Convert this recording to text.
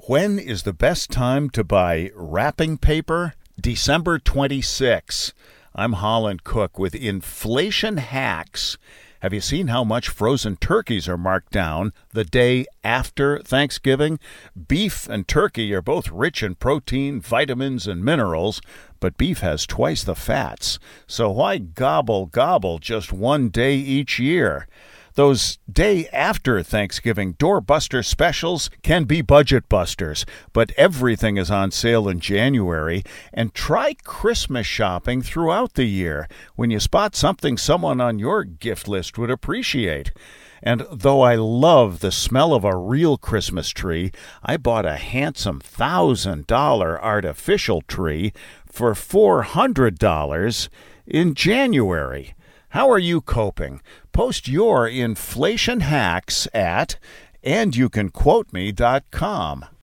When is the best time to buy wrapping paper? December 26. I'm Holland Cook with Inflation Hacks. Have you seen how much frozen turkeys are marked down the day after Thanksgiving? Beef and turkey are both rich in protein, vitamins, and minerals, but beef has twice the fats. So why gobble just one day each year? Those day after Thanksgiving doorbuster specials can be budget busters, but everything is on sale in January. And try Christmas shopping throughout the year when you spot something someone on your gift list would appreciate. And though I love the smell of a real Christmas tree, I bought a handsome $1,000 artificial tree for $400 in January. How are you coping? Post your inflation hacks at andyoucanquoteme.com.